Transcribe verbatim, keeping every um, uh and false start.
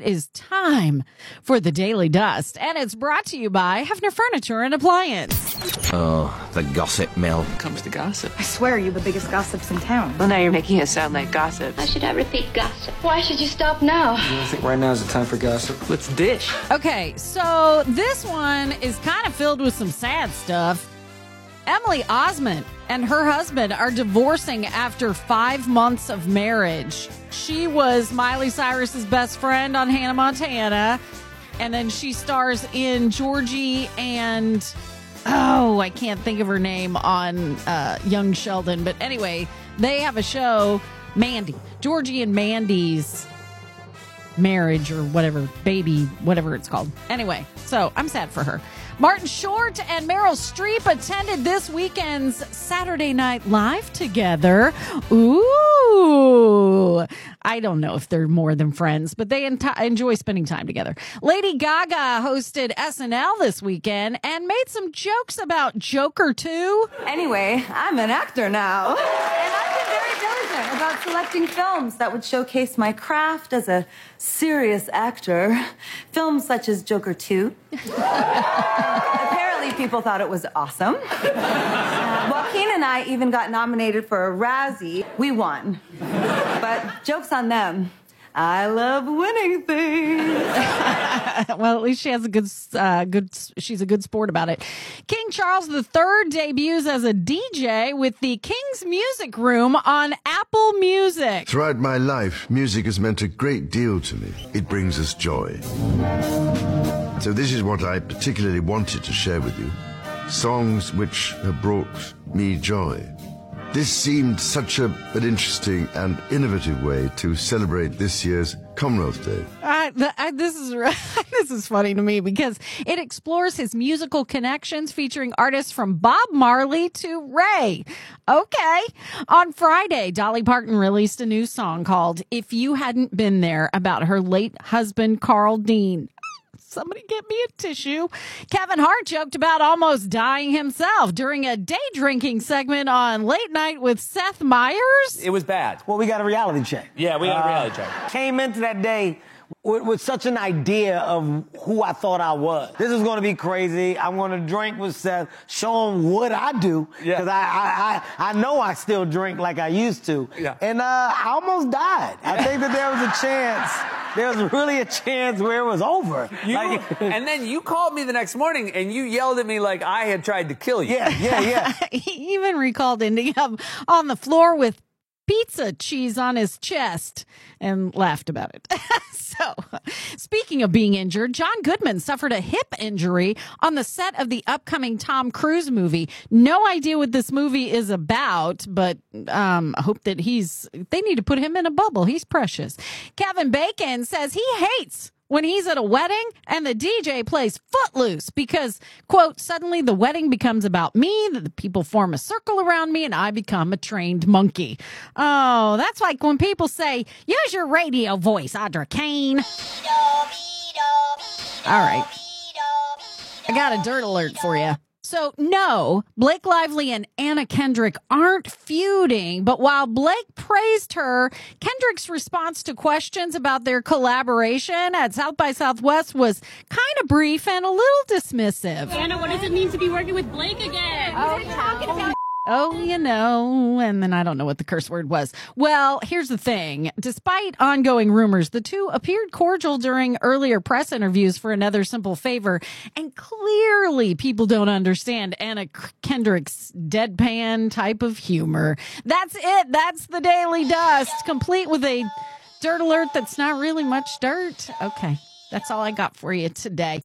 Is time for the Daily Dust, and it's brought to you by Hefner Furniture and Appliance. Oh, the gossip mill. Comes to gossip. I swear you're the biggest gossips in town. Well, now you're making it sound like gossip. Why should I repeat gossip? Why should you stop now? I think right now is the time for gossip. Let's dish. Okay, so this one is kind of filled with some sad stuff. Emily Osment and her husband are divorcing after five months of marriage. She was Miley Cyrus's best friend on Hannah Montana, and then she stars in Georgie and, oh, I can't think of her name on uh, Young Sheldon. But anyway, they have a show, Mandy, Georgie and Mandy's marriage or whatever, baby, whatever it's called. Anyway, so I'm sad for her. Martin Short and Meryl Streep attended this weekend's Saturday Night Live together. Ooh. I don't know if they're more than friends, but they ent- enjoy spending time together. Lady Gaga hosted S N L this weekend and made some jokes about Joker two. Anyway, I'm an actor now. And I've been very diligent about selecting films that would showcase my craft as a serious actor. Films such as Joker two. Apparently, people thought it was awesome. Uh, Joaquin and I even got nominated for a Razzie. We won. But joke's on them. I love winning things. Well, at least she has a good, uh, good. She's a good sport about it. King Charles the Third debuts as a D J with the King's Music Room on Apple Music. Throughout my life, music has meant a great deal to me. It brings us joy. So this is what I particularly wanted to share with you. Songs which have brought me joy. This seemed such a, an interesting and innovative way to celebrate this year's Commonwealth Day. Uh, the, I, this is this is funny to me because it explores his musical connections, featuring artists from Bob Marley to Ray. Okay. On Friday, Dolly Parton released a new song called "If You Hadn't Been There" about her late husband, Carl Dean. Somebody get me a tissue. Kevin Hart joked about almost dying himself during a day drinking segment on Late Night with Seth Meyers. It was bad. Well, we got a reality check. Yeah, we got a Uh, reality check. Came into that day with, with such an idea of who I thought I was. This is going to be crazy. I'm going to drink with Seth, show him what I do. Yeah. Because I, I, I, I know I still drink like I used to. Yeah. And uh, I almost died. I think that there was a chance. There was really a chance where it was over. You, Like- and then you called me the next morning and you yelled at me like I had tried to kill you. Yeah, yeah, yeah. He even recalled ending up on the floor with pizza cheese on his chest and laughed about it. So, speaking of being injured, John Goodman suffered a hip injury on the set of the upcoming Tom Cruise movie. No idea what this movie is about, but um, I hope that he's, they need to put him in a bubble. He's precious. Kevin Bacon says he hates when he's at a wedding and the D J plays Footloose because, quote, suddenly the wedding becomes about me, that the people form a circle around me, and I become a trained monkey. Oh, that's like when people say, use your radio voice, Audra Kane. All right. I got a dirt alert for you. So, no, Blake Lively and Anna Kendrick aren't feuding, but while Blake praised her, Kendrick's response to questions about their collaboration at South by Southwest was kind of brief and a little dismissive. Anna, what does it mean to be working with Blake again? Oh, We're talking about Oh, you know, and then I don't know what the curse word was. Well, here's the thing. Despite ongoing rumors, the two appeared cordial during earlier press interviews for Another Simple Favor, and clearly people don't understand Anna Kendrick's deadpan type of humor. That's it. That's the Daily Dust, complete with a dirt alert that's not really much dirt. Okay, that's all I got for you today.